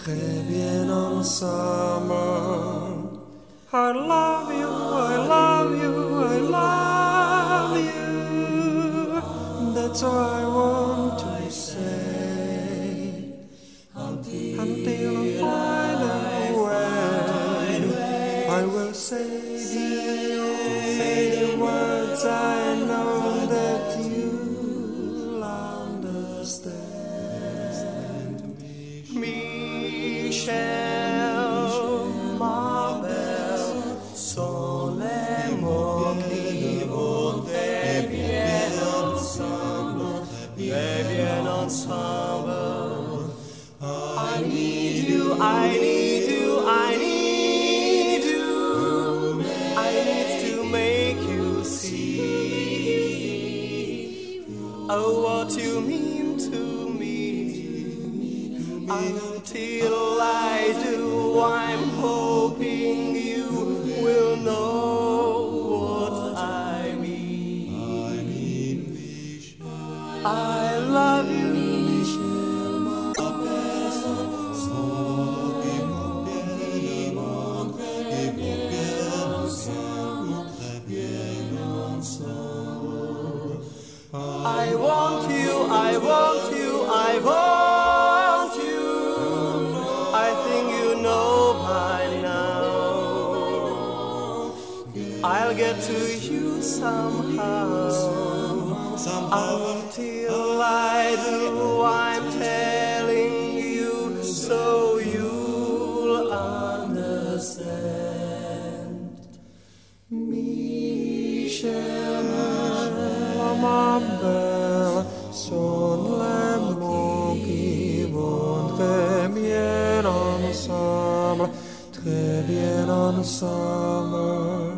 très bien ensemble. I love you, I love you, I love you. That's all I want to say. Until I find a way, I will say the words I know that you'll understand. Michel, ma belle, sont les mots qui vont très bien ensemble, très bien ensemble. I need you, I need you, I need you. I need to make you see what you mean to me. Until I do, I'm hoping you will know what I mean. I love you. I want you, I want you, I want you. I think you know by now. I'll get to you somehow. Until I do, I'm telling you so you'll understand. Michel, ma belle, sont les mots qui vont très bien ensemble, très bien ensemble.